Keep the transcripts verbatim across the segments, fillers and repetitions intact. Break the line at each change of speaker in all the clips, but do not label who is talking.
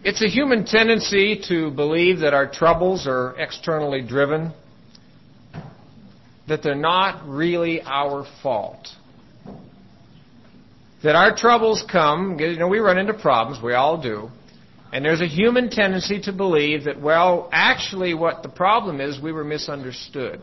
It's a human tendency to believe that our troubles are externally driven, that they're not really our fault. That our troubles come, you know, we run into problems, we all do, and there's a human tendency to believe that, well, actually what the problem is, we were misunderstood,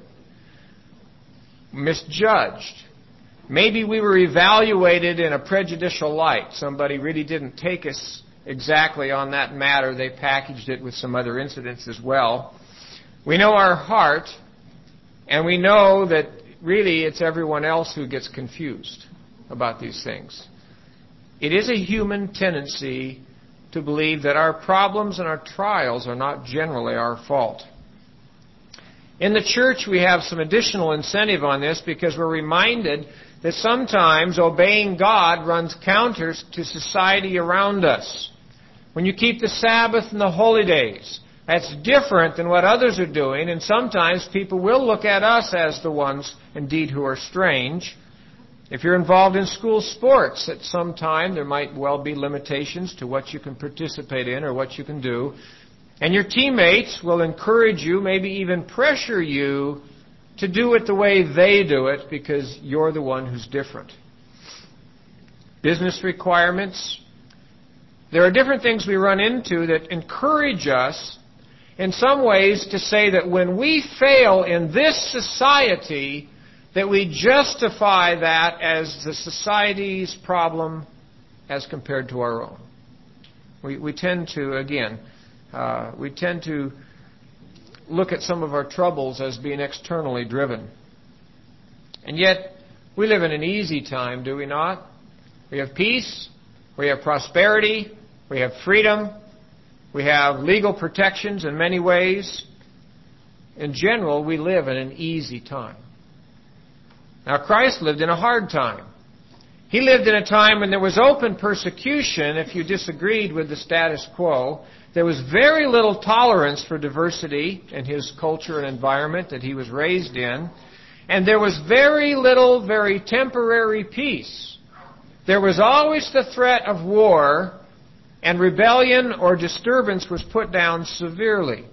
misjudged. Maybe we were evaluated in a prejudicial light. Somebody really didn't take us exactly on that matter. They packaged it with some other incidents as well. We know our heart, and we know that really it's everyone else who gets confused about these things. It is a human tendency to believe that our problems and our trials are not generally our fault. In the church, we have some additional incentive on this because we're reminded that sometimes obeying God runs counter to society around us. When you keep the Sabbath and the holy days, that's different than what others are doing, and sometimes people will look at us as the ones, indeed, who are strange. If you're involved in school sports at some time, there might well be limitations to what you can participate in or what you can do. And your teammates will encourage you, maybe even pressure you to do it the way they do it because you're the one who's different. Business requirements. There are different things we run into that encourage us in some ways to say that when we fail in this society, that we justify that as the society's problem as compared to our own. We, we tend to, again, uh, we tend to look at some of our troubles as being externally driven. And yet, we live in an easy time, do we not? We have peace, we have prosperity, we have freedom, we have legal protections in many ways. In general, we live in an easy time. Now, Christ lived in a hard time. He lived in a time when there was open persecution if you disagreed with the status quo. There was very little tolerance for diversity in his culture and environment that he was raised in. And there was very little, very temporary peace. There was always the threat of war, and rebellion or disturbance was put down severely.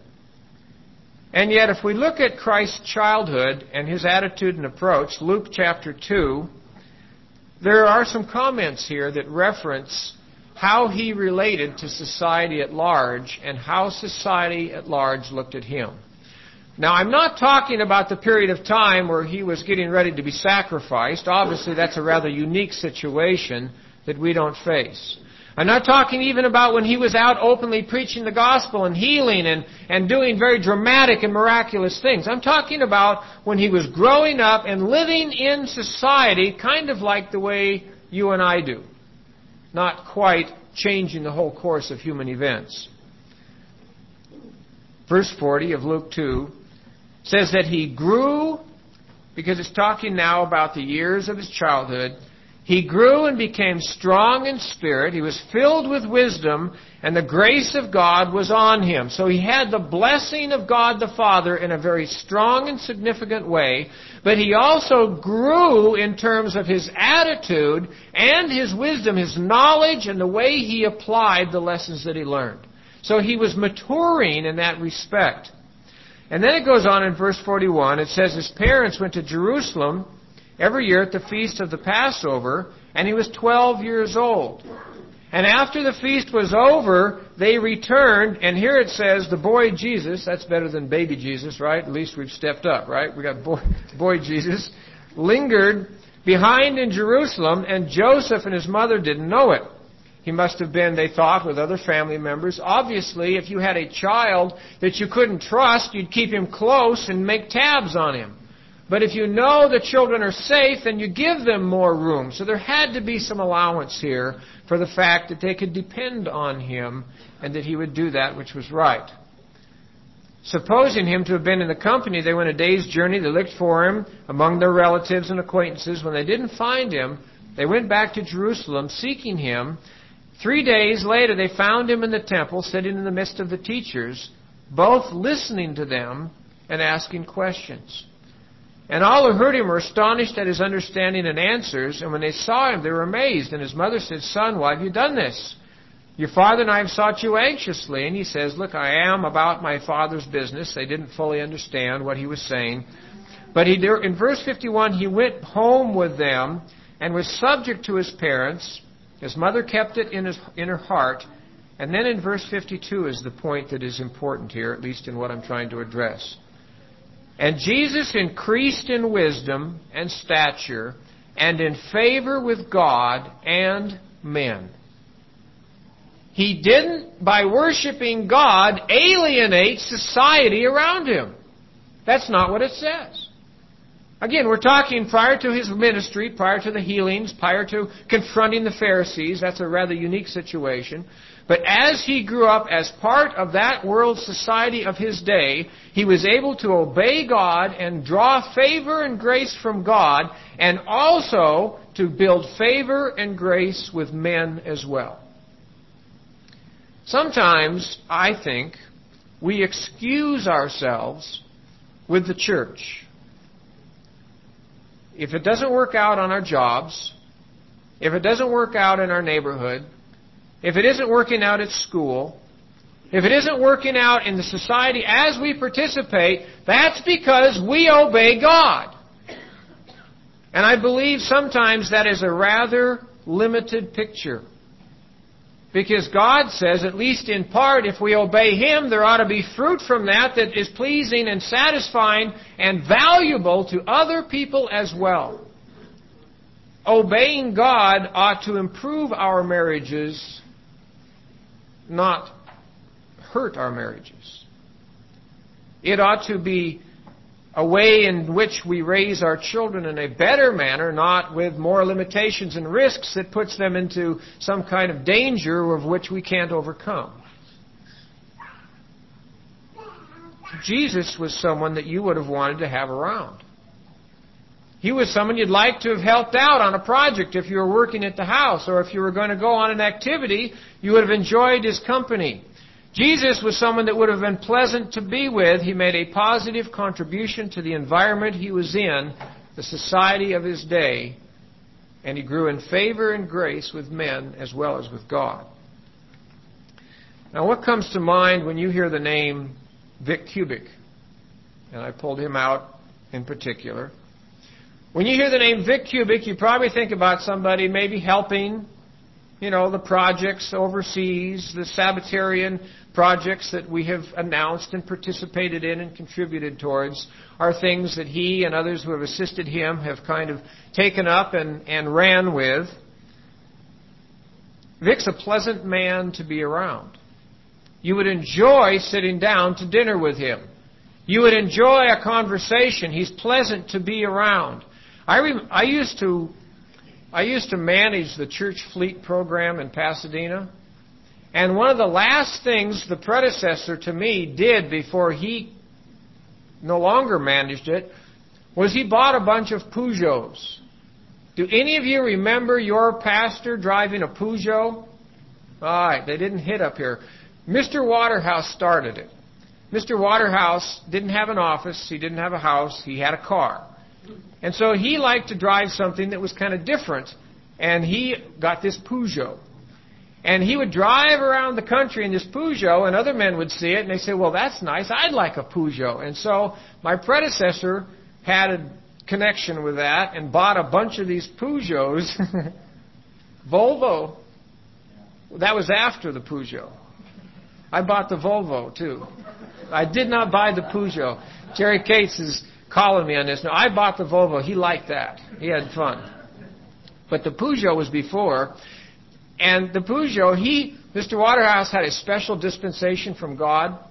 And yet, if we look at Christ's childhood and his attitude and approach, Luke chapter two, there are some comments here that reference how he related to society at large and how society at large looked at him. Now, I'm not talking about the period of time where he was getting ready to be sacrificed. Obviously, that's a rather unique situation that we don't face. I'm not talking even about when he was out openly preaching the gospel and healing and, and doing very dramatic and miraculous things. I'm talking about when he was growing up and living in society kind of like the way you and I do. Not quite changing the whole course of human events. Verse forty of Luke two says that he grew, because it's talking now about the years of his childhood, he grew and became strong in spirit. He was filled with wisdom, and the grace of God was on him. So he had the blessing of God the Father in a very strong and significant way, but he also grew in terms of his attitude and his wisdom, his knowledge, and the way he applied the lessons that he learned. So he was maturing in that respect. And then it goes on in verse forty-one. It says his parents went to Jerusalem every year at the feast of the Passover, and he was twelve years old. And after the feast was over, they returned, and here it says the boy Jesus, that's better than baby Jesus, right? At least we've stepped up, right? We got boy, boy Jesus, lingered behind in Jerusalem, and Joseph and his mother didn't know it. He must have been, they thought, with other family members. Obviously, if you had a child that you couldn't trust, you'd keep him close and make tabs on him. But if you know the children are safe, then you give them more room. So there had to be some allowance here for the fact that they could depend on him and that he would do that which was right. Supposing him to have been in the company, they went a day's journey. They looked for him among their relatives and acquaintances. When they didn't find him, they went back to Jerusalem seeking him. Three days later, they found him in the temple, sitting in the midst of the teachers, both listening to them and asking questions. And all who heard him were astonished at his understanding and answers. And when they saw him, they were amazed. And his mother said, "Son, why have you done this?" Your father and I have sought you anxiously. And he says, look, I am about my father's business. They didn't fully understand what he was saying. But he, in verse fifty-one, he went home with them and was subject to his parents. His mother kept it in, his, in her heart. And then in verse fifty-two is the point that is important here, at least in what I'm trying to address. And Jesus increased in wisdom and stature and in favor with God and men. He didn't, by worshiping God, alienate society around him. That's not what it says. Again, we're talking prior to his ministry, prior to the healings, prior to confronting the Pharisees. That's a rather unique situation. But as he grew up as part of that world society of his day, he was able to obey God and draw favor and grace from God, and also to build favor and grace with men as well. Sometimes, I think, we excuse ourselves with the church. If it doesn't work out on our jobs, if it doesn't work out in our neighborhood, if it isn't working out at school, if it isn't working out in the society as we participate, that's because we obey God. And I believe sometimes that is a rather limited picture. Because God says, at least in part, if we obey Him, there ought to be fruit from that that is pleasing and satisfying and valuable to other people as well. Obeying God ought to improve our marriages, not hurt our marriages. It ought to be a way in which we raise our children in a better manner, not with more limitations and risks that puts them into some kind of danger of which we can't overcome. Jesus was someone that you would have wanted to have around. He was someone you'd like to have helped out on a project if you were working at the house, or if you were going to go on an activity, you would have enjoyed his company. Jesus was someone that would have been pleasant to be with. He made a positive contribution to the environment he was in, the society of his day, and he grew in favor and grace with men as well as with God. Now, what comes to mind when you hear the name Vic Kubik? And I pulled him out in particular. When you hear the name Vic Kubik, you probably think about somebody maybe helping, you know, the projects overseas, the Sabbatarian projects that we have announced and participated in and contributed towards are things that he and others who have assisted him have kind of taken up and, and ran with. Vic's a pleasant man to be around. You would enjoy sitting down to dinner with him. You would enjoy a conversation. He's pleasant to be around. I, rem- I used to... I used to manage the church fleet program in Pasadena. And one of the last things the predecessor to me did before he no longer managed it was he bought a bunch of Peugeots. Do any of you remember your pastor driving a Peugeot? All right, they didn't hit up here. Mister Waterhouse started it. Mister Waterhouse didn't have an office. He didn't have a house. He had a car. And so he liked to drive something that was kind of different, and he got this Peugeot. And he would drive around the country in this Peugeot, and other men would see it, and they say, well, that's nice, I'd like a Peugeot. And so my predecessor had a connection with that and bought a bunch of these Peugeots. Volvo, that was after the Peugeot. I bought the Volvo, too. I did not buy the Peugeot. Jerry Cates is calling me on this. No, I bought the Volvo. He liked that. He had fun. But the Peugeot was before. And the Peugeot, he, Mister Waterhouse had a special dispensation from God.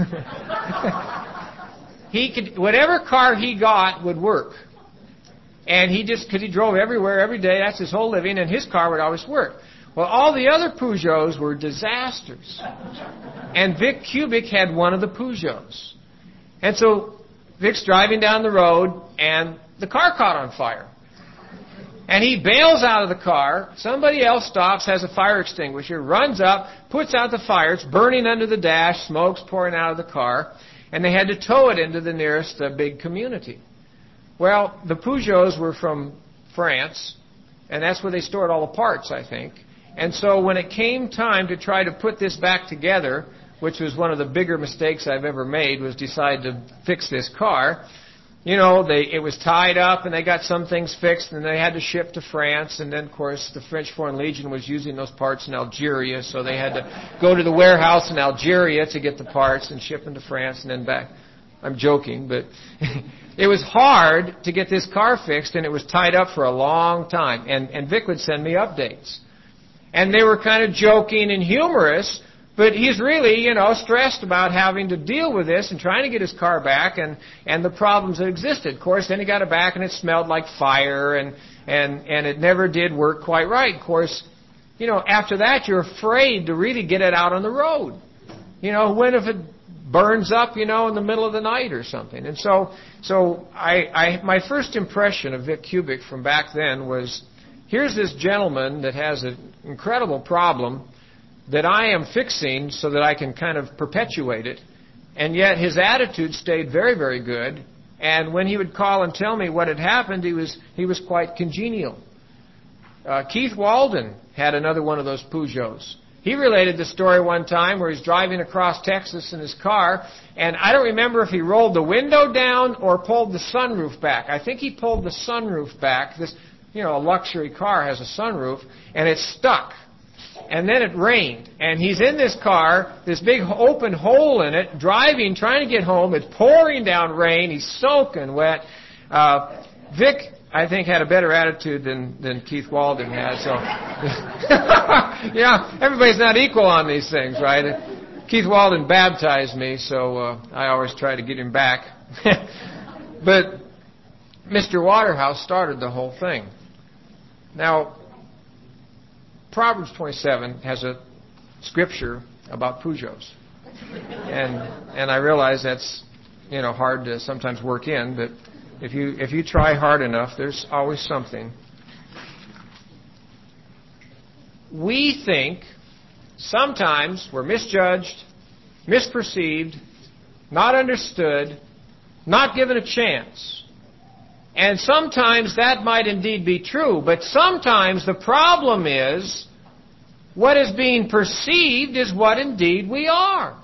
He could, whatever car he got would work. And he just, because he drove everywhere, every day, that's his whole living, and his car would always work. Well, all the other Peugeots were disasters. And Vic Kubik had one of the Peugeots. And so Vic's driving down the road, and the car caught on fire. And he bails out of the car. Somebody else stops, has a fire extinguisher, runs up, puts out the fire. It's burning under the dash, smoke's pouring out of the car. And they had to tow it into the nearest uh, big community. Well, the Peugeots were from France, and that's where they stored all the parts, I think. And so when it came time to try to put this back together, which was one of the bigger mistakes I've ever made, was decide to fix this car. You know, they it was tied up, and they got some things fixed, and they had to ship to France. And then, of course, the French Foreign Legion was using those parts in Algeria, so they had to go to the warehouse in Algeria to get the parts and ship them to France and then back. I'm joking, but it was hard to get this car fixed, and it was tied up for a long time. And, and Vic would send me updates. And they were kind of joking and humorous, but he's really, you know, stressed about having to deal with this and trying to get his car back and, and the problems that existed. Of course, then he got it back and it smelled like fire and, and, and it never did work quite right. Of course, you know, after that you're afraid to really get it out on the road. You know, when if it burns up, you know, in the middle of the night or something. And so, so I, I, my first impression of Vic Cubic from back then was, here's this gentleman that has an incredible problem that I am fixing so that I can kind of perpetuate it. And yet his attitude stayed very, very good. And when he would call and tell me what had happened, he was he was quite congenial. Uh, Keith Walden had another one of those Peugeots. He related the story one time where he's driving across Texas in his car, and I don't remember if he rolled the window down or pulled the sunroof back. I think he pulled the sunroof back. This, you know, a luxury car has a sunroof, and it stuck. And then it rained, and he's in this car, this big open hole in it, driving, trying to get home. It's pouring down rain. He's soaking wet. Uh, Vic, I think, had a better attitude than, than Keith Walden had. So, yeah, everybody's not equal on these things, right? Keith Walden baptized me, so uh, I always try to get him back. But Mister Waterhouse started the whole thing. Now, Proverbs twenty-seven has a scripture about Peugeots. And and I realize that's, you know, hard to sometimes work in, but if you if you try hard enough, there's always something. We think sometimes we're misjudged, misperceived, not understood, not given a chance. And sometimes that might indeed be true, but sometimes the problem is what is being perceived is what indeed we are.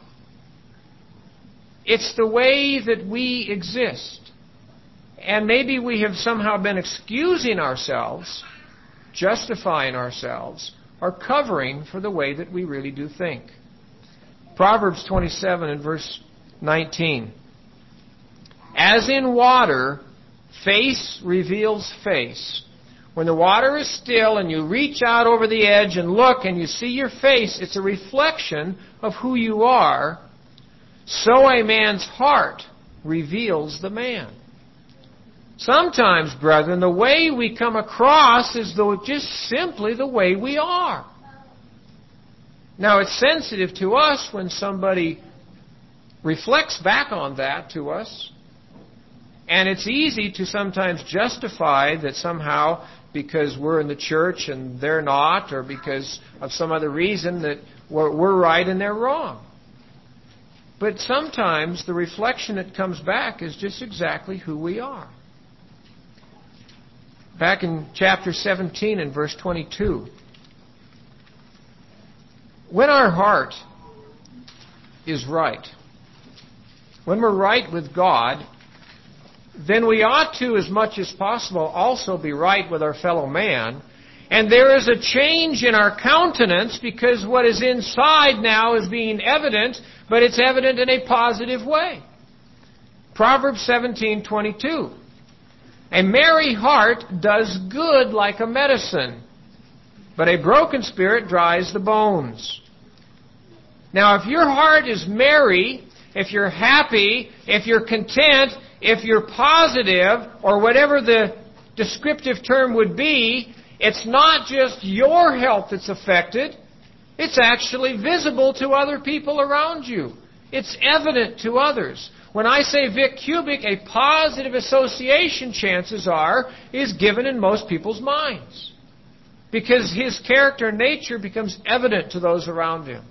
It's the way that we exist. And maybe we have somehow been excusing ourselves, justifying ourselves, or covering for the way that we really do think. Proverbs twenty-seven and verse nineteen. As in water, face reveals face. When the water is still and you reach out over the edge and look and you see your face, it's a reflection of who you are. So a man's heart reveals the man. Sometimes, brethren, the way we come across is though just simply the way we are. Now, it's sensitive to us when somebody reflects back on that to us. And it's easy to sometimes justify that somehow because we're in the church and they're not, or because of some other reason that we're, we're right and they're wrong. But sometimes the reflection that comes back is just exactly who we are. Back in chapter seventeen and verse twenty-two. When our heart is right, when we're right with God, then we ought to, as much as possible, also be right with our fellow man. And there is a change in our countenance because what is inside now is being evident, but it's evident in a positive way. Proverbs seventeen twenty-two. A merry heart does good like a medicine, but a broken spirit dries the bones. Now, if your heart is merry, if you're happy, if you're content, if you're positive, or whatever the descriptive term would be, it's not just your health that's affected. It's actually visible to other people around you. It's evident to others. When I say Vic Cubic, a positive association, chances are, is given in most people's minds. Because his character and nature becomes evident to those around him.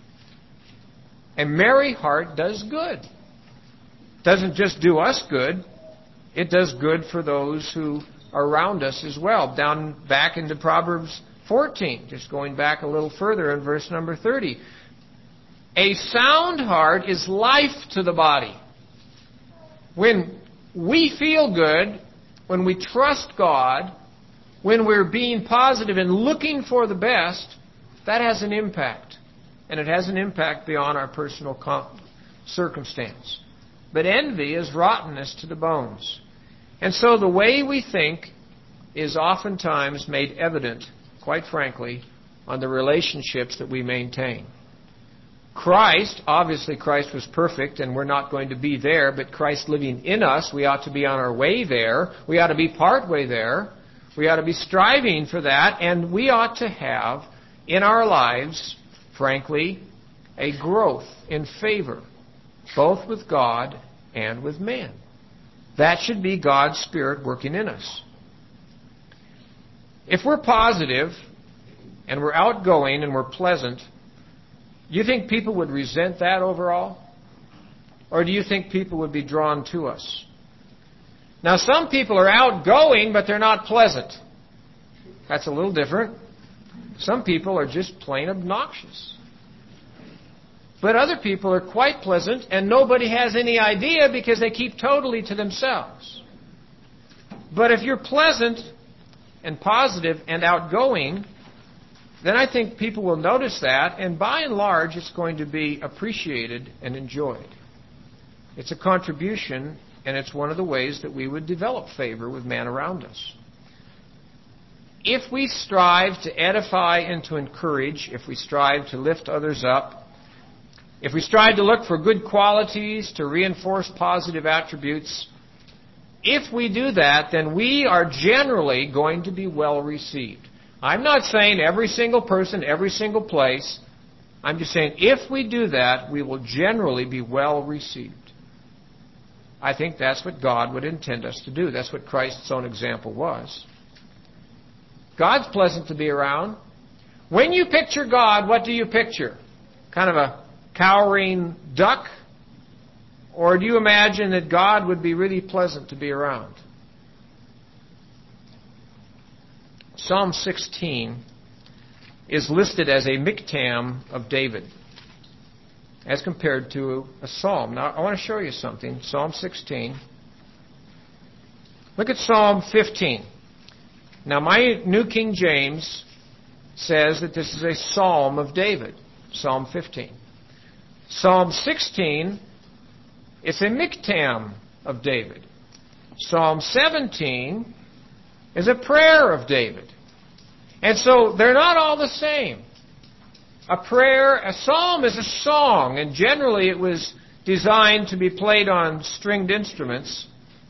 A merry heart does good. Doesn't just do us good, it does good for those who are around us as well. Down back into Proverbs fourteen, just going back a little further in verse number thirty. A sound heart is life to the body. When we feel good, when we trust God, when we're being positive and looking for the best, that has an impact. And it has an impact beyond our personal com- circumstance. But envy is rottenness to the bones. And so the way we think is oftentimes made evident, quite frankly, on the relationships that we maintain. Christ, obviously Christ was perfect and we're not going to be there, but Christ living in us, we ought to be on our way there. We ought to be partway there. We ought to be striving for that, and we ought to have in our lives, frankly, a growth in favor, both with God and with man. That should be God's Spirit working in us. If we're positive and we're outgoing and we're pleasant, do you think people would resent that overall? Or do you think people would be drawn to us? Now, some people are outgoing, but they're not pleasant. That's a little different. Some people are just plain obnoxious. But other people are quite pleasant, and nobody has any idea because they keep totally to themselves. But if you're pleasant and positive and outgoing, then I think people will notice that, and by and large, it's going to be appreciated and enjoyed. It's a contribution, and it's one of the ways that we would develop favor with man around us. If we strive to edify and to encourage, if we strive to lift others up, if we strive to look for good qualities, to reinforce positive attributes, if we do that, then we are generally going to be well received. I'm not saying every single person, every single place. I'm just saying if we do that, we will generally be well received. I think that's what God would intend us to do. That's what Christ's own example was. God's pleasant to be around. When you picture God, what do you picture? Kind of a cowering duck? Or do you imagine that God would be really pleasant to be around? Psalm sixteen is listed as a miktam of David as compared to a psalm. Now, I want to show you something. Psalm sixteen. Look at Psalm fifteen. Now, my New King James says that this is a psalm of David, Psalm fifteen. Psalm sixteen, it's a miktam of David. Psalm seventeen is a prayer of David. And so they're not all the same. A prayer, a psalm is a song, and generally it was designed to be played on stringed instruments.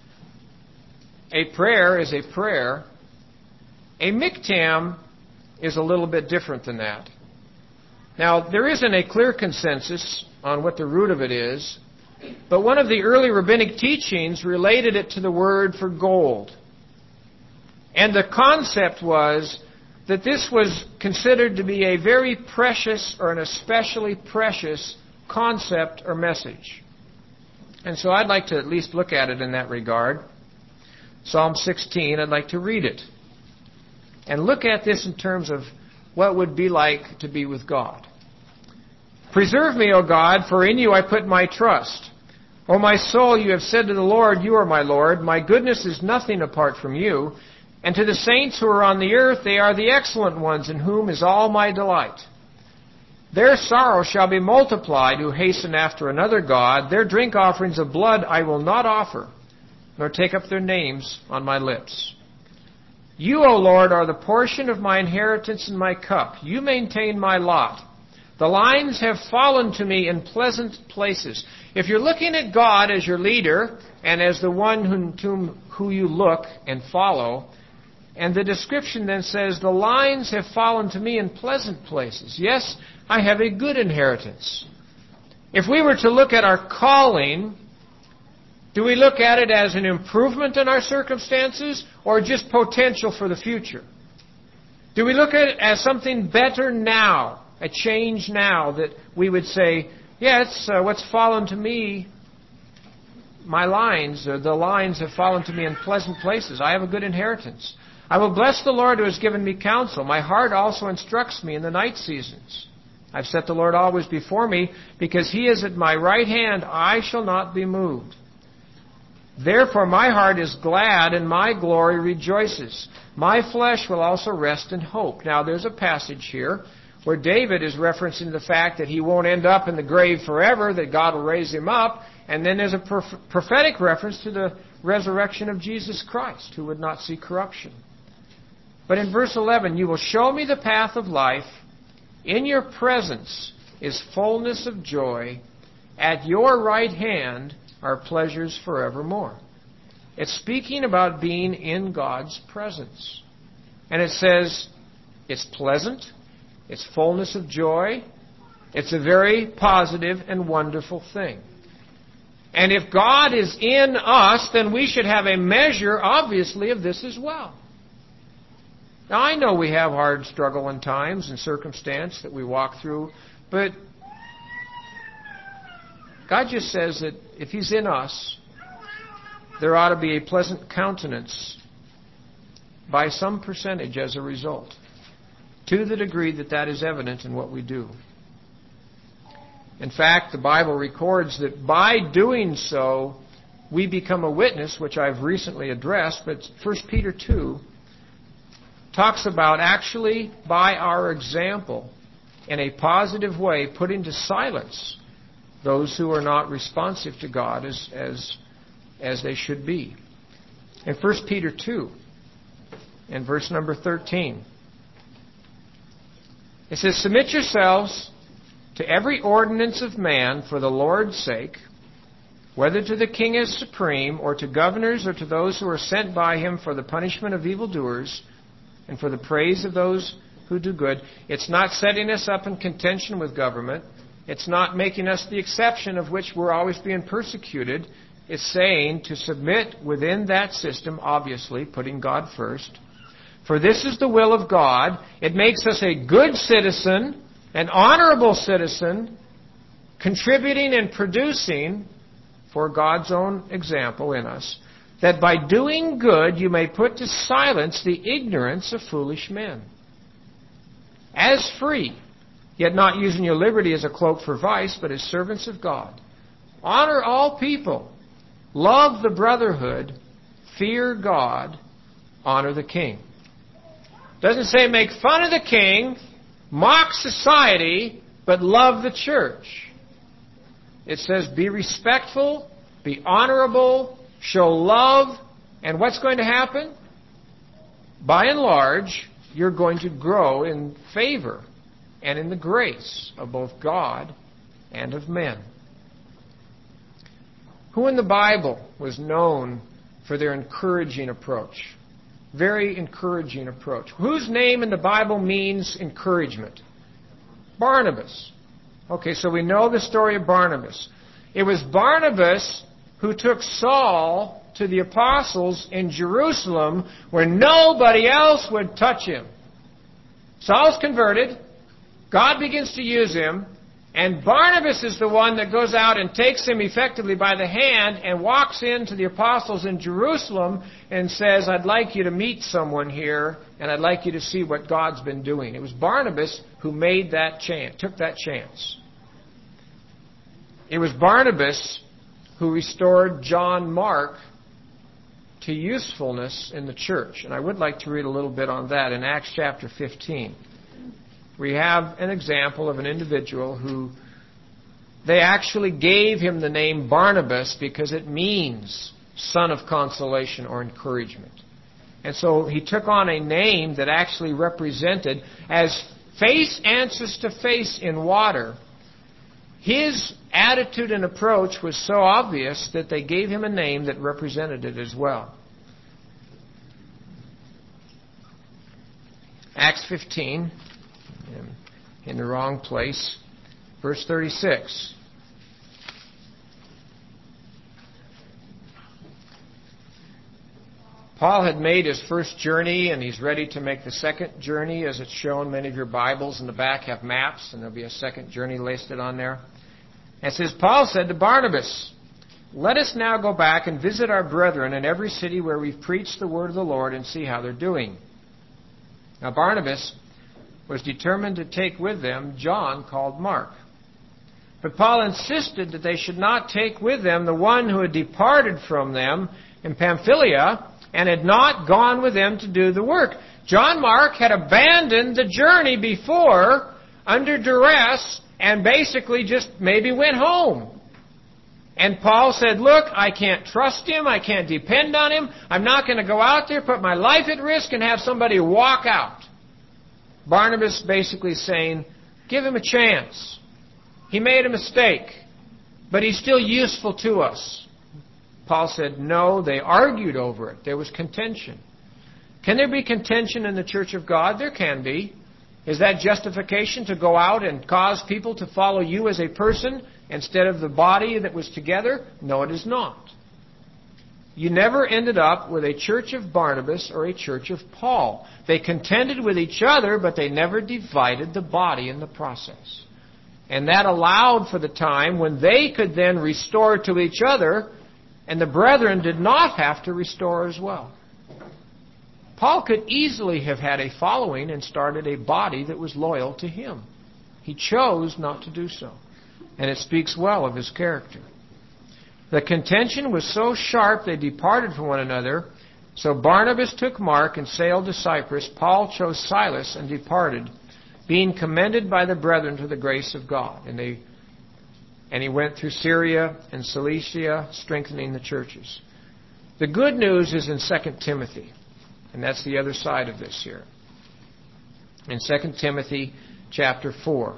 A prayer is a prayer. A miktam is a little bit different than that. Now, there isn't a clear consensus on what the root of it is, but one of the early rabbinic teachings related it to the word for gold. And the concept was that this was considered to be a very precious or an especially precious concept or message. And so I'd like to at least look at it in that regard. Psalm sixteen, I'd like to read it. And look at this in terms of what it would be like to be with God. Preserve me, O God, for in you I put my trust. O my soul, you have said to the Lord, you are my Lord. My goodness is nothing apart from you. And to the saints who are on the earth, they are the excellent ones, in whom is all my delight. Their sorrow shall be multiplied who hasten after another God. Their drink offerings of blood I will not offer, nor take up their names on my lips. You, O Lord, are the portion of my inheritance and my cup. You maintain my lot. The lines have fallen to me in pleasant places. If you're looking at God as your leader and as the one whom, to who you look and follow, and the description then says, the lines have fallen to me in pleasant places. Yes, I have a good inheritance. If we were to look at our calling, do we look at it as an improvement in our circumstances or just potential for the future? Do we look at it as something better now, a change now that we would say, yes, uh, what's fallen to me, my lines, or the lines have fallen to me in pleasant places. I have a good inheritance. I will bless the Lord who has given me counsel. My heart also instructs me in the night seasons. I've set the Lord always before me. Because he is at my right hand, I shall not be moved. Therefore my heart is glad and my glory rejoices. My flesh will also rest in hope. Now there's a passage here where David is referencing the fact that he won't end up in the grave forever, that God will raise him up. And then there's a prophetic reference to the resurrection of Jesus Christ, who would not see corruption. But in verse eleven, you will show me the path of life. In your presence is fullness of joy. At your right hand are pleasures forevermore. It's speaking about being in God's presence. And it says it's pleasant, it's fullness of joy, it's a very positive and wonderful thing. And if God is in us, then we should have a measure, obviously, of this as well. Now, I know we have hard struggle and times and circumstance that we walk through, but God just says that if He's in us, there ought to be a pleasant countenance by some percentage as a result, to the degree that that is evident in what we do. In fact, the Bible records that by doing so, we become a witness, which I've recently addressed, but First Peter two talks about actually, by our example, in a positive way, putting to silence those who are not responsive to God as, as, as they should be. In First Peter two, in verse number thirteen, it says, submit yourselves to every ordinance of man for the Lord's sake, whether to the king as supreme, or to governors, or to those who are sent by him for the punishment of evildoers, and for the praise of those who do good. It's not setting us up in contention with government. It's not making us the exception of which we're always being persecuted. It's saying to submit within that system, obviously, putting God first. For this is the will of God. It makes us a good citizen, an honorable citizen, contributing and producing for God's own example in us, that by doing good you may put to silence the ignorance of foolish men. As free, yet not using your liberty as a cloak for vice, but as servants of God. Honor all people. Love the brotherhood. Fear God. Honor the king. Doesn't say make fun of the king, mock society, but love the church. It says be respectful, be honorable, show love, and what's going to happen? By and large, you're going to grow in favor and in the grace of both God and of men. Who in the Bible was known for their encouraging approach? Very encouraging approach. Whose name in the Bible means encouragement? Barnabas. Okay, so we know the story of Barnabas. It was Barnabas who took Saul to the apostles in Jerusalem where nobody else would touch him. Saul's converted. God begins to use him. And Barnabas is the one that goes out and takes him effectively by the hand and walks into the apostles in Jerusalem and says, I'd like you to meet someone here and I'd like you to see what God's been doing. It was Barnabas who made that chance, took that chance. It was Barnabas who restored John Mark to usefulness in the church. And I would like to read a little bit on that in Acts chapter fifteen. We have an example of an individual who they actually gave him the name Barnabas because it means son of consolation or encouragement. And so he took on a name that actually represented, as face answers to face in water, his attitude and approach was so obvious that they gave him a name that represented it as well. Acts fifteen, in the wrong place, verse thirty-six. Paul had made his first journey, and he's ready to make the second journey, as it's shown. Many of your Bibles in the back have maps, and there'll be a second journey listed on there. And it says, Paul said to Barnabas, Let us now go back and visit our brethren in every city where we've preached the word of the Lord and see how they're doing. Now Barnabas was determined to take with them John called Mark. But Paul insisted that they should not take with them the one who had departed from them in Pamphylia and had not gone with them to do the work. John Mark had abandoned the journey before under duress and basically just maybe went home. And Paul said, look, I can't trust him. I can't depend on him. I'm not going to go out there, put my life at risk, and have somebody walk out. Barnabas basically saying, give him a chance. He made a mistake, but he's still useful to us. Paul said, no, they argued over it. There was contention. Can there be contention in the church of God? There can be. Is that justification to go out and cause people to follow you as a person instead of the body that was together? No, it is not. You never ended up with a church of Barnabas or a church of Paul. They contended with each other, but they never divided the body in the process. And that allowed for the time when they could then restore to each other, and the brethren did not have to restore as well. Paul could easily have had a following and started a body that was loyal to him. He chose not to do so. And it speaks well of his character. The contention was so sharp they departed from one another. So Barnabas took Mark and sailed to Cyprus. Paul chose Silas and departed, being commended by the brethren to the grace of God. And they, and he went through Syria and Cilicia, strengthening the churches. The good news is in Second Timothy. And that's the other side of this here. In Second Timothy chapter four.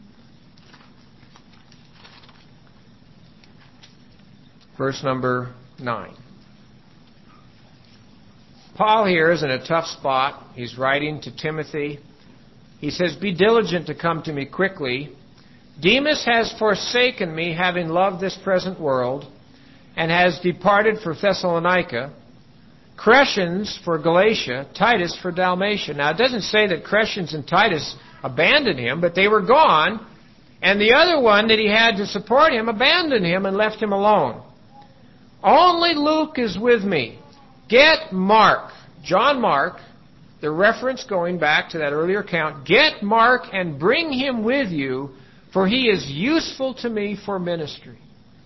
Verse number nine. Paul here is in a tough spot. He's writing to Timothy. He says, be diligent to come to me quickly. Demas has forsaken me, having loved this present world, and has departed for Thessalonica. Crescens for Galatia, Titus for Dalmatia. Now, it doesn't say that Crescens and Titus abandoned him, but they were gone, and the other one that he had to support him abandoned him and left him alone. Only Luke is with me. Get Mark, John Mark, the reference going back to that earlier account, get Mark and bring him with you, for he is useful to me for ministry.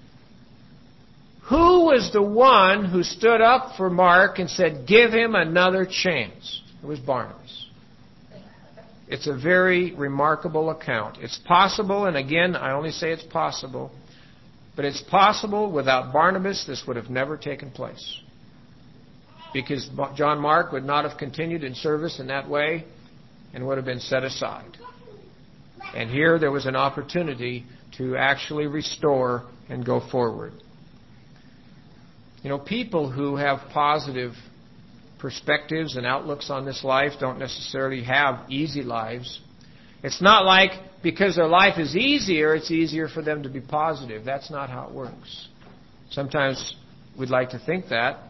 Who was the one who stood up for Mark and said, give him another chance? It was Barnabas. It's a very remarkable account. It's possible, and again, I only say it's possible, but it's possible without Barnabas this would have never taken place. Because John Mark would not have continued in service in that way and would have been set aside. And here there was an opportunity to actually restore and go forward. You know, people who have positive perspectives and outlooks on this life don't necessarily have easy lives. It's not like because their life is easier, it's easier for them to be positive. That's not how it works. Sometimes we'd like to think that.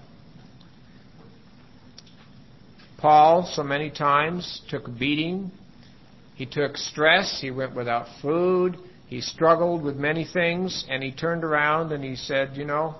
Paul, so many times, took a beating. He took stress. He went without food. He struggled with many things. And he turned around and he said, you know,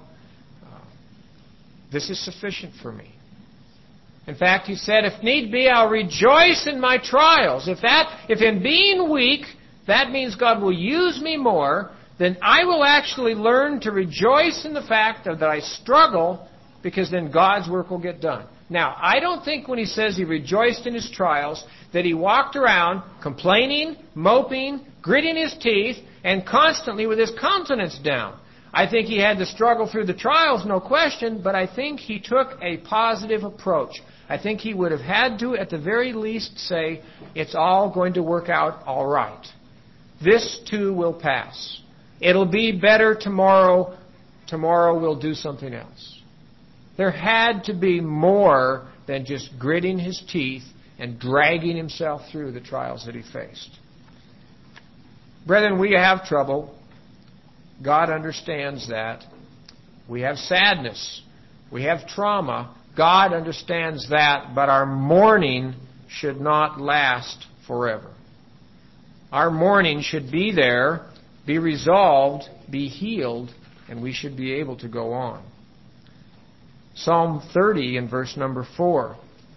this is sufficient for me. In fact, he said, if need be, I'll rejoice in my trials. If that, if in being weak, that means God will use me more, then I will actually learn to rejoice in the fact that I struggle, because then God's work will get done. Now, I don't think when he says he rejoiced in his trials, that he walked around complaining, moping, gritting his teeth, and constantly with his countenance down. I think he had to struggle through the trials, no question, but I think he took a positive approach. I think he would have had to, at the very least, say, it's all going to work out all right. This too will pass. It'll be better tomorrow. Tomorrow we'll do something else. There had to be more than just gritting his teeth and dragging himself through the trials that he faced. Brethren, we have trouble. God understands that. We have sadness. We have trauma. God understands that, but our mourning should not last forever. Our mourning should be there, be resolved, be healed, and we should be able to go on. Psalm thirty in verse number four.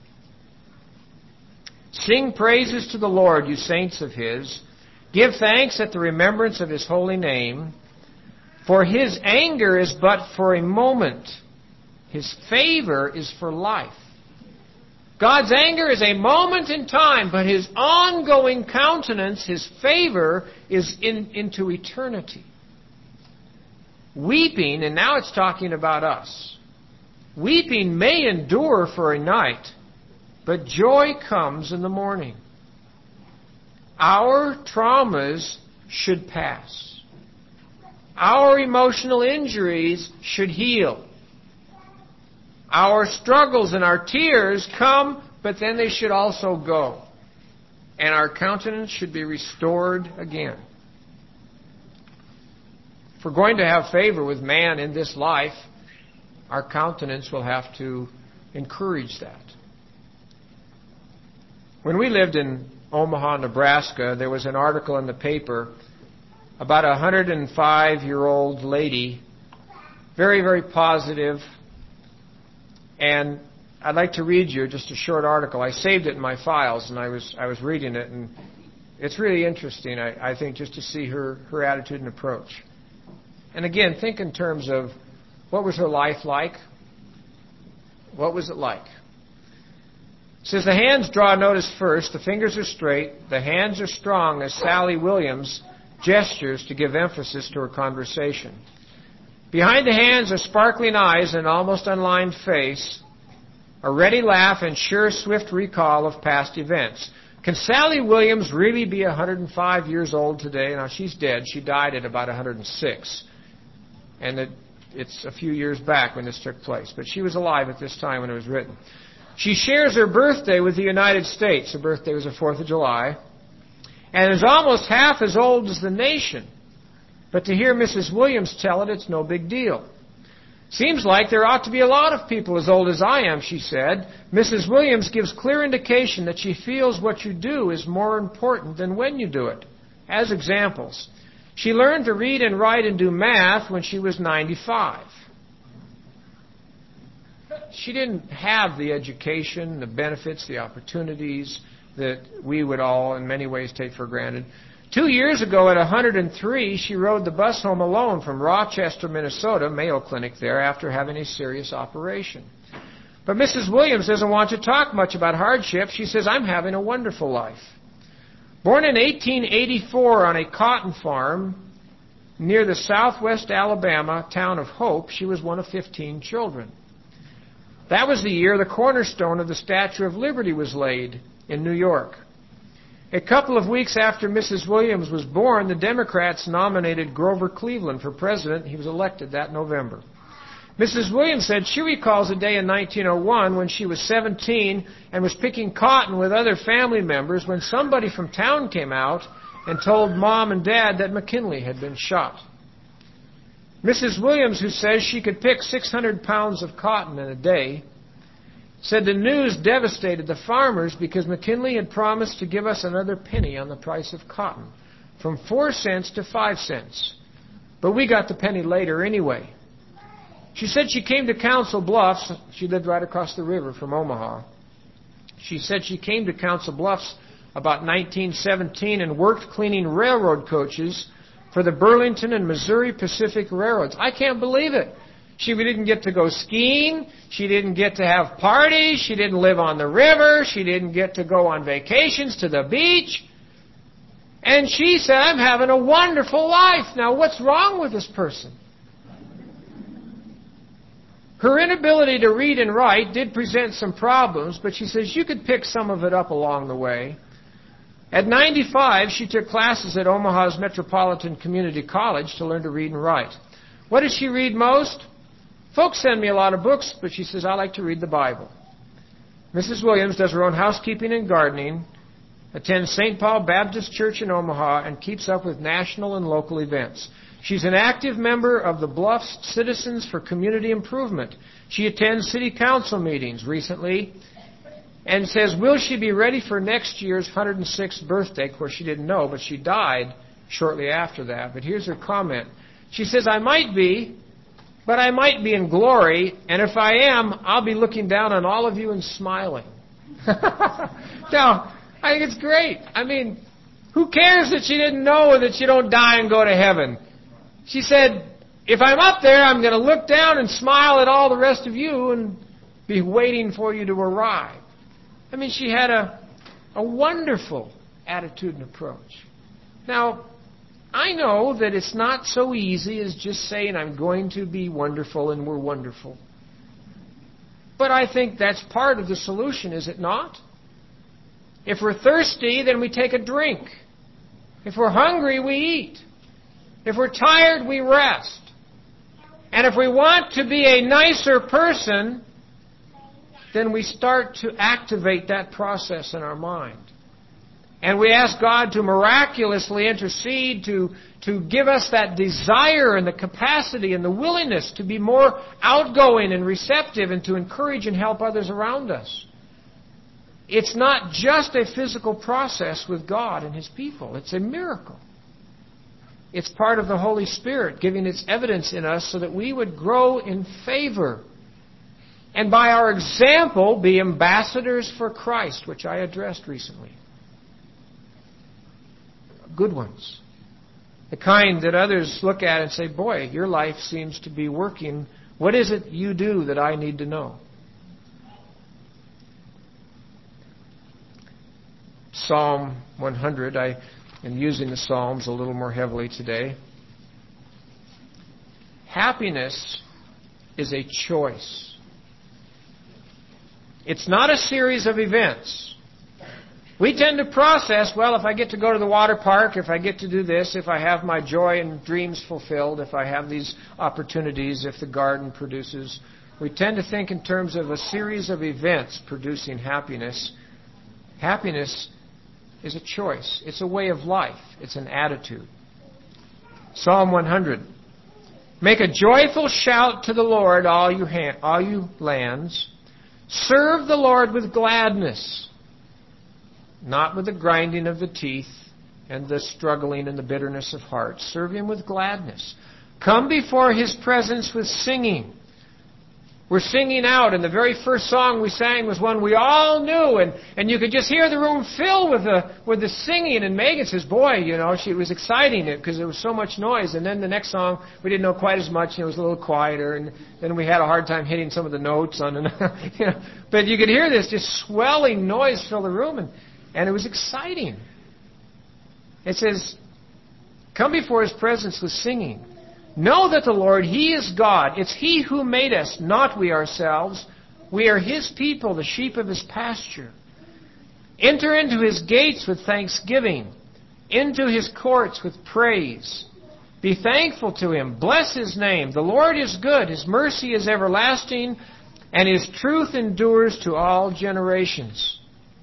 Sing praises to the Lord, you saints of His. Give thanks at the remembrance of His holy name. For His anger is but for a moment. His favor is for life. God's anger is a moment in time, but His ongoing countenance, His favor, is in, into eternity. Weeping, and now it's talking about us. Weeping may endure for a night, but joy comes in the morning. Our traumas should pass. Our emotional injuries should heal. Our struggles and our tears come, but then they should also go. And our countenance should be restored again. If we're going to have favor with man in this life, our countenance will have to encourage that. When we lived in Omaha, Nebraska, there was an article in the paper about a one hundred five-year-old lady, very, very positive. And I'd like to read you just a short article. I saved it in my files, and I was I was reading it, and it's really interesting, I, I think, just to see her, her attitude and approach. And again, think in terms of what was her life like? What was it like? It says, the hands draw notice first, the fingers are straight, the hands are strong as Sally Williams gestures to give emphasis to her conversation. Behind the hands are sparkling eyes and an almost unlined face, a ready laugh and sure, swift recall of past events. Can Sally Williams really be one hundred five years old today? Now, she's dead. She died at about one hundred six. And it, it's a few years back when this took place. But she was alive at this time when it was written. She shares her birthday with the United States. Her birthday was the fourth of July. And is almost half as old as the nation. But to hear Missus Williams tell it, it's no big deal. Seems like there ought to be a lot of people as old as I am, she said. Missus Williams gives clear indication that she feels what you do is more important than when you do it. As examples, she learned to read and write and do math when she was ninety-five. She didn't have the education, the benefits, the opportunities that we would all in many ways take for granted. Two years ago at one hundred three, she rode the bus home alone from Rochester, Minnesota, Mayo Clinic there, after having a serious operation. But Missus Williams doesn't want to talk much about hardship. She says, I'm having a wonderful life. Born in eighteen eighty-four on a cotton farm near the southwest Alabama town of Hope, she was one of fifteen children. That was the year the cornerstone of the Statue of Liberty was laid in New York. A couple of weeks after Missus Williams was born, the Democrats nominated Grover Cleveland for president. He was elected that November. Missus Williams said she recalls a day in nineteen oh one when she was seventeen and was picking cotton with other family members when somebody from town came out and told Mom and Dad that McKinley had been shot. Missus Williams, who says she could pick six hundred pounds of cotton in a day, said the news devastated the farmers because McKinley had promised to give us another penny on the price of cotton, from four cents to five cents. But we got the penny later anyway. She said she came to Council Bluffs. She lived right across the river from Omaha. She said she came to Council Bluffs about nineteen seventeen and worked cleaning railroad coaches for the Burlington and Missouri Pacific Railroads. I can't believe it. She didn't get to go skiing. She didn't get to have parties. She didn't live on the river. She didn't get to go on vacations to the beach. And she said, I'm having a wonderful life. Now, what's wrong with this person? Her inability to read and write did present some problems, but she says you could pick some of it up along the way. At ninety-five, she took classes at Omaha's Metropolitan Community College to learn to read and write. What does she read most? Folks send me a lot of books, but she says, I like to read the Bible. Missus Williams does her own housekeeping and gardening, attends Saint Paul Baptist Church in Omaha, and keeps up with national and local events. She's an active member of the Bluffs Citizens for Community Improvement. She attends city council meetings recently and says, will she be ready for next year's one hundred sixth birthday? Of course, she didn't know, but she died shortly after that. But here's her comment. She says, I might be, but I might be in glory, and if I am, I'll be looking down on all of you and smiling. Now, I think it's great. I mean, who cares that she didn't know that you don't die and go to heaven? She said, if I'm up there, I'm going to look down and smile at all the rest of you and be waiting for you to arrive. I mean, she had a, a wonderful attitude and approach. Now, I know that it's not so easy as just saying, I'm going to be wonderful and we're wonderful. But I think that's part of the solution, is it not? If we're thirsty, then we take a drink. If we're hungry, we eat. If we're tired, we rest. And if we want to be a nicer person, then we start to activate that process in our mind. And we ask God to miraculously intercede, to, to give us that desire and the capacity and the willingness to be more outgoing and receptive and to encourage and help others around us. It's not just a physical process with God and His people. It's a miracle. It's part of the Holy Spirit giving its evidence in us so that we would grow in favor. And by our example, be ambassadors for Christ, which I addressed recently. Good ones. The kind that others look at and say, boy, your life seems to be working. What is it you do that I need to know? Psalm one hundred. I am using the Psalms a little more heavily today. Happiness is a choice. It's not a series of events. We tend to process, well, if I get to go to the water park, if I get to do this, if I have my joy and dreams fulfilled, if I have these opportunities, if the garden produces. We tend to think in terms of a series of events producing happiness. Happiness is a choice. It's a way of life. It's an attitude. Psalm one hundred. Make a joyful shout to the Lord, all you, ha- all you lands. Serve the Lord with gladness. Not with the grinding of the teeth and the struggling and the bitterness of heart. Serve Him with gladness. Come before His presence with singing. We're singing out, and the very first song we sang was one we all knew, and, and you could just hear the room fill with the with the singing. And Megan says, boy, you know, she was exciting it because there was so much noise. And then the next song, we didn't know quite as much, and it was a little quieter, and then we had a hard time hitting some of the notes on the, you know. But you could hear this just swelling noise fill the room, and, and it was exciting. It says, come before His presence with singing. Know that the Lord, He is God. It's He who made us, not we ourselves. We are His people, the sheep of His pasture. Enter into His gates with thanksgiving, into His courts with praise. Be thankful to Him. Bless His name. The Lord is good. His mercy is everlasting, and His truth endures to all generations.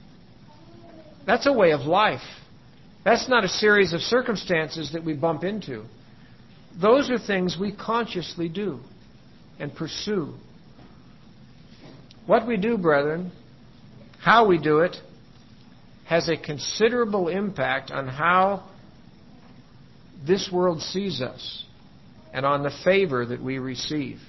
That's a way of life. That's not a series of circumstances that we bump into. Those are things we consciously do and pursue. What we do, brethren, how we do it, has a considerable impact on how this world sees us and on the favor that we receive.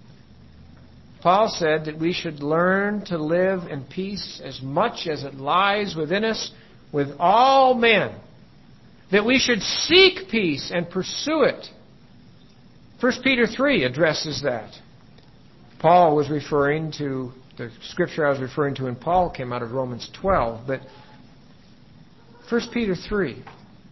Paul said that we should learn to live in peace as much as it lies within us with all men. That we should seek peace and pursue it. First Peter three addresses that. Paul was referring to, the scripture I was referring to in Paul came out of Romans twelve, but First Peter three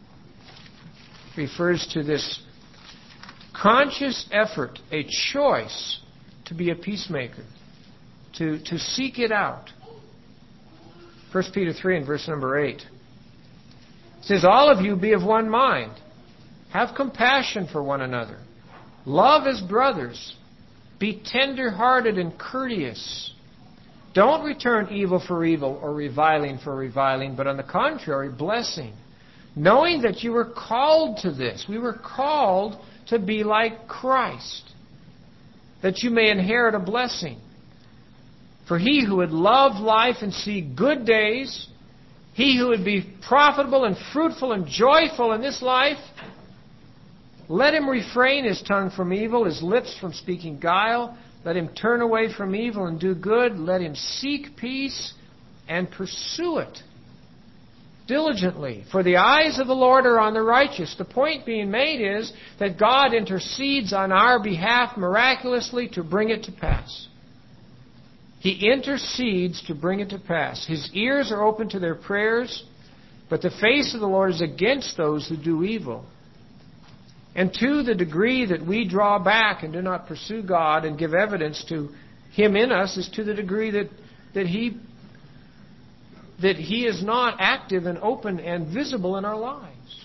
refers to this conscious effort, a choice to be a peacemaker, to, to seek it out. First Peter three and verse number eight. It says, all of you be of one mind. Have compassion for one another. Love as brothers. Be tender-hearted and courteous. Don't return evil for evil or reviling for reviling, but on the contrary, blessing. Knowing that you were called to this. We were called to be like Christ. That you may inherit a blessing. For he who would love life and see good days, he who would be profitable and fruitful and joyful in this life, Let him refrain his tongue from evil, his lips from speaking guile. Let him turn away from evil and do good. Let him seek peace and pursue it diligently. For the eyes of the Lord are on the righteous. The point being made is that God intercedes on our behalf miraculously to bring it to pass. He intercedes to bring it to pass. His ears are open to their prayers, but the face of the Lord is against those who do evil. And to the degree that we draw back and do not pursue God and give evidence to Him in us is to the degree that, that He that He is not active and open and visible in our lives.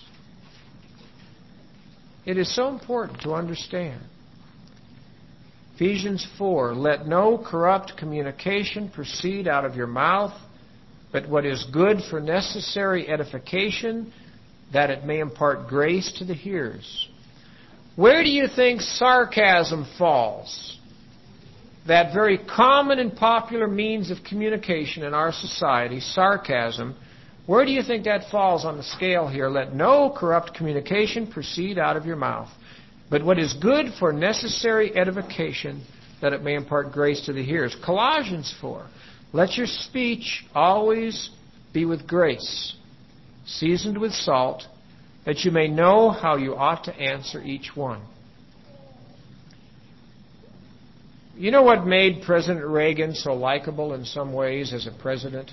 It is so important to understand. Ephesians four, let no corrupt communication proceed out of your mouth, but what is good for necessary edification, that it may impart grace to the hearers. Where do you think sarcasm falls? That very common and popular means of communication in our society, sarcasm. Where do you think that falls on the scale here? Let no corrupt communication proceed out of your mouth, but what is good for necessary edification, that it may impart grace to the hearers. Colossians four, let your speech always be with grace, seasoned with salt, that you may know how you ought to answer each one. You know what made President Reagan so likable in some ways as a president?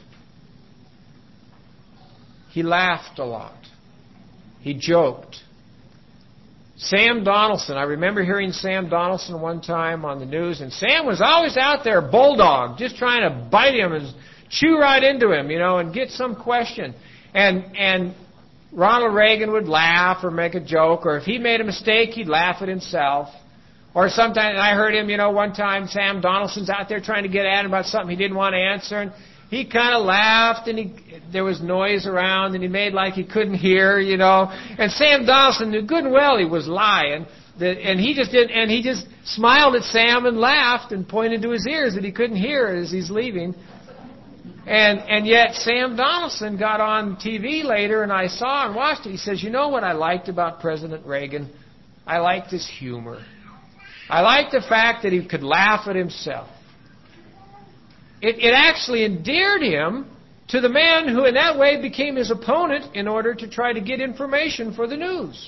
He laughed a lot. He joked. Sam Donaldson, I remember hearing Sam Donaldson one time on the news, and Sam was always out there, bulldog, just trying to bite him and chew right into him, you know, and get some question. And and Ronald Reagan would laugh or make a joke, or if he made a mistake, he'd laugh at himself. Or sometimes, I heard him, you know, one time Sam Donaldson's out there trying to get at him about something he didn't want to answer, and he kind of laughed, and he, there was noise around, and he made like he couldn't hear, you know. And Sam Donaldson knew good and well he was lying, that, and he just did, and he just smiled at Sam and laughed and pointed to his ears that he couldn't hear as he's leaving. And and yet Sam Donaldson got on T V later, and I saw and watched it. He says, you know what I liked about President Reagan? I liked his humor. I liked the fact that he could laugh at himself. It, it actually endeared him to the man who in that way became his opponent in order to try to get information for the news.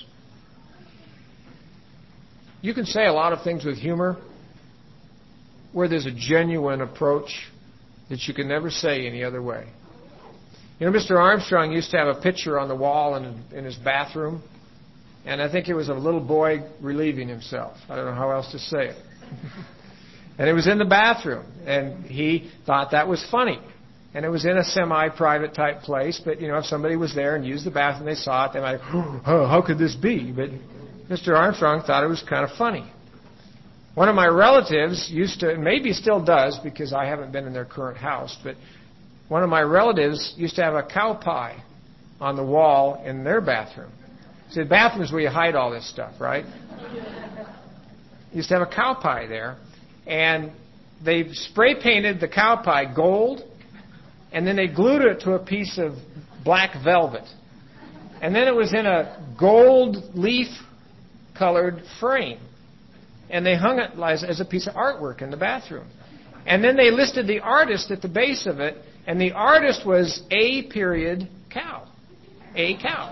You can say a lot of things with humor where there's a genuine approach that you can never say any other way. You know, Mister Armstrong used to have a picture on the wall in, in his bathroom, and I think it was a little boy relieving himself. I don't know how else to say it. And it was in the bathroom, and he thought that was funny. And it was in a semi-private type place, but, you know, if somebody was there and used the bathroom, they saw it, they might, oh, how could this be? But Mister Armstrong thought it was kind of funny. One of my relatives used to, and maybe still does because I haven't been in their current house, but one of my relatives used to have a cow pie on the wall in their bathroom. See, the bathroom is where you hide all this stuff, right? Used to have a cow pie there, and they spray painted the cow pie gold, and then they glued it to a piece of black velvet. And then it was in a gold leaf-colored frame. And they hung it as, as a piece of artwork in the bathroom. And then they listed the artist at the base of it, and the artist was A period cow. A cow.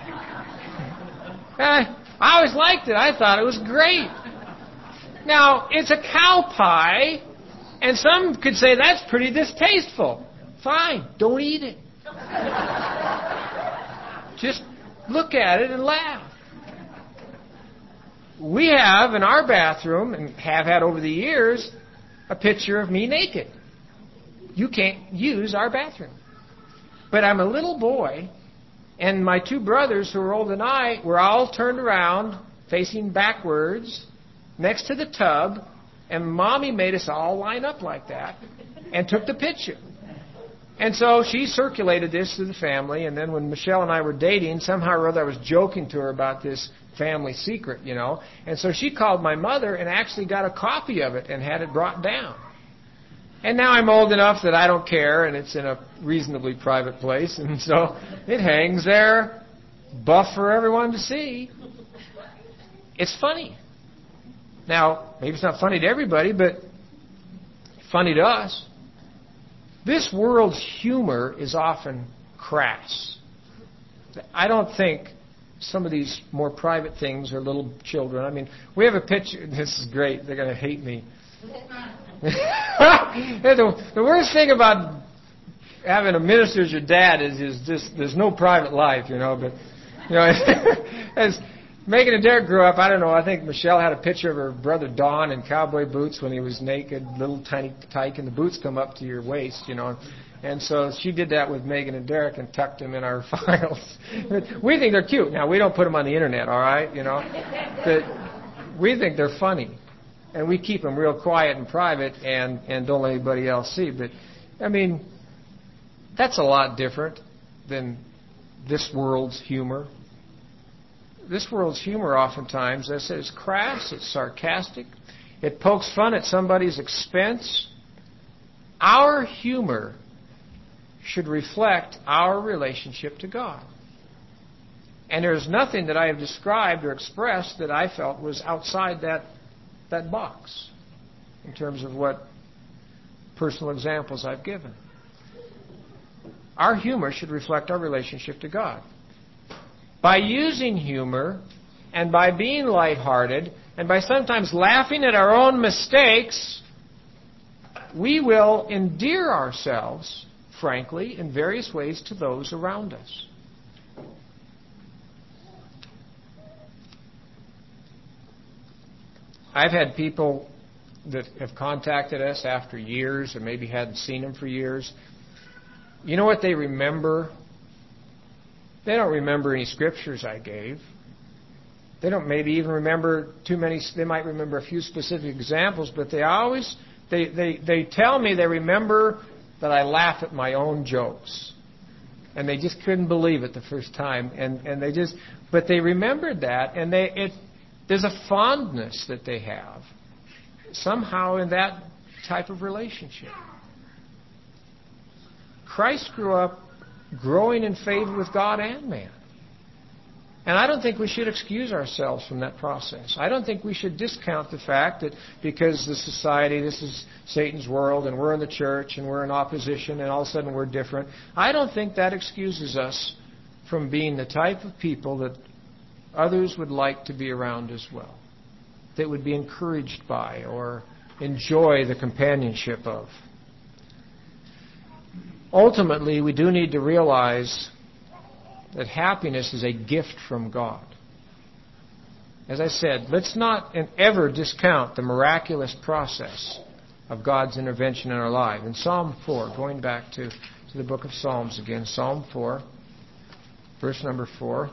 I, I always liked it. I thought it was great. Now, it's a cow pie, and some could say that's pretty distasteful. Fine, don't eat it. Just look at it and laugh. We have in our bathroom, and have had over the years, a picture of me naked. You can't use our bathroom. But I'm a little boy, and my two brothers who are older than I were all turned around, facing backwards, next to the tub, and Mommy made us all line up like that, and took the picture. And so she circulated this to the family, and then when Michelle and I were dating, somehow or other I was joking to her about this family secret, you know. And so she called my mother and actually got a copy of it and had it brought down. And now I'm old enough that I don't care, and it's in a reasonably private place, and so it hangs there, buff for everyone to see. It's funny. Now, maybe it's not funny to everybody, but funny to us. This world's humor is often crass. I don't think some of these more private things are little children. I mean, we have a picture. This is great. They're going to hate me. the, the worst thing about having a minister as your dad is, is just there's no private life, you know. But you know, as Megan and Derek grew up, I don't know. I think Michelle had a picture of her brother Don in cowboy boots when he was naked, little tiny tyke, and the boots come up to your waist, you know. And so she did that with Megan and Derek and tucked them in our files. We think they're cute. Now, we don't put them on the internet, all right, you know. But we think they're funny. And we keep them real quiet and private and, and don't let anybody else see. But, I mean, that's a lot different than this world's humor. This world's humor oftentimes, as I said, is crass, it's sarcastic, it pokes fun at somebody's expense. Our humor should reflect our relationship to God. And there's nothing that I have described or expressed that I felt was outside that, that box in terms of what personal examples I've given. Our humor should reflect our relationship to God. By using humor and by being lighthearted and by sometimes laughing at our own mistakes, we will endear ourselves, frankly, in various ways to those around us. I've had people that have contacted us after years or maybe hadn't seen them for years. You know what they remember? They don't remember any scriptures I gave. They don't maybe even remember too many. They might remember a few specific examples, but they always, they, they, they tell me they remember that I laugh at my own jokes. And they just couldn't believe it the first time. And, and they just, but they remembered that, and they, it, there's a fondness that they have somehow in that type of relationship. Christ grew up growing in favor with God and man. And I don't think we should excuse ourselves from that process. I don't think we should discount the fact that because the society, this is Satan's world, and we're in the church, and we're in opposition, and all of a sudden we're different. I don't think that excuses us from being the type of people that others would like to be around as well, that would be encouraged by or enjoy the companionship of. Ultimately, we do need to realize that happiness is a gift from God. As I said, let's not ever discount the miraculous process of God's intervention in our life. In Psalm four, going back to, to the book of Psalms again, Psalm four, verse number four.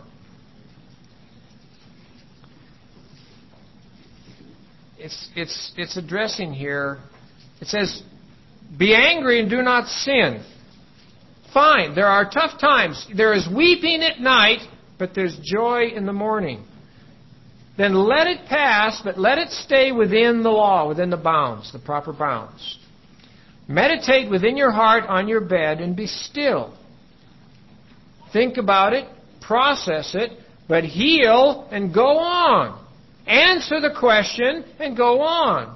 It's, it's, it's addressing here, it says, "Be angry and do not sin." Fine, there are tough times. There is weeping at night, but there's joy in the morning. Then let it pass, but let it stay within the law, within the bounds, the proper bounds. Meditate within your heart on your bed and be still. Think about it, process it, but heal and go on. Answer the question and go on.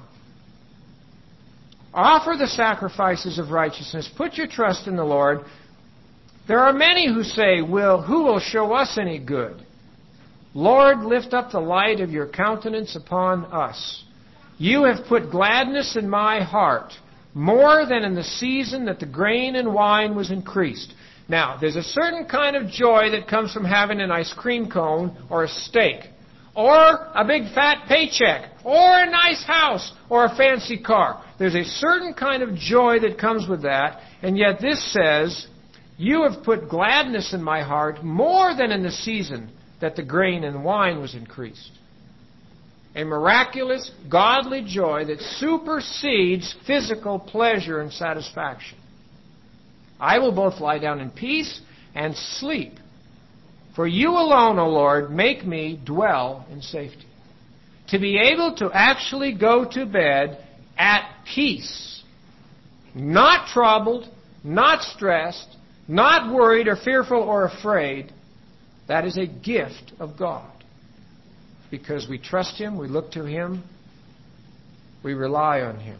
Offer the sacrifices of righteousness. Put your trust in the Lord. There are many who say, "Will who will show us any good?" Lord, lift up the light of your countenance upon us. You have put gladness in my heart, more than in the season that the grain and wine was increased. Now, there's a certain kind of joy that comes from having an ice cream cone or a steak, or a big fat paycheck, or a nice house, or a fancy car. There's a certain kind of joy that comes with that, and yet this says, "You have put gladness in my heart more than in the season that the grain and wine was increased." A miraculous, godly joy that supersedes physical pleasure and satisfaction. "I will both lie down in peace and sleep. For you alone, O Lord, make me dwell in safety." To be able to actually go to bed at peace, not troubled, not stressed, not worried or fearful or afraid, that is a gift of God. because we trust Him, we look to Him, we rely on Him.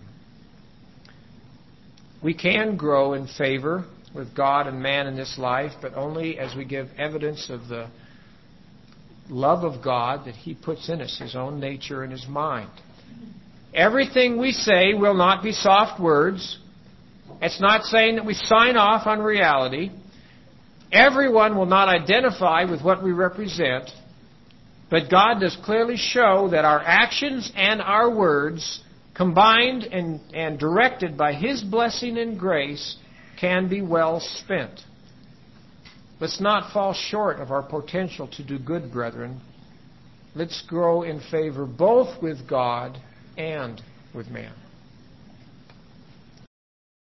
We can grow in favor with God and man in this life, but only as we give evidence of the love of God that He puts in us, His own nature and His mind. Everything we say will not be soft words. It's not saying that we sign off on reality. Everyone will not identify with what we represent, but God does clearly show that our actions and our words, combined and, and directed by His blessing and grace, can be well spent. Let's not fall short of our potential to do good, brethren. Let's grow in favor both with God and with man.